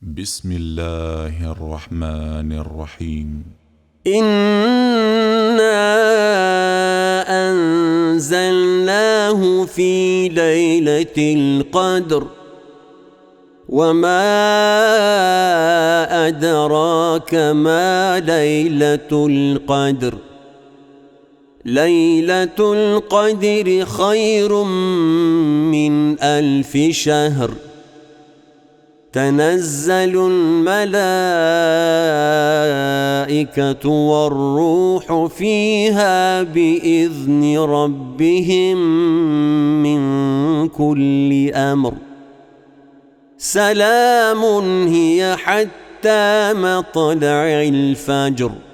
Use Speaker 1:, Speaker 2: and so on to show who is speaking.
Speaker 1: بسم الله الرحمن الرحيم.
Speaker 2: إنا أنزلناه في ليلة القدر وما أدراك ما ليلة القدر. ليلة القدر خير من 1000 شهر. تنزل الملائكة والروح فيها بإذن ربهم من كل أمر. سلام هي حتى مطلع الفجر.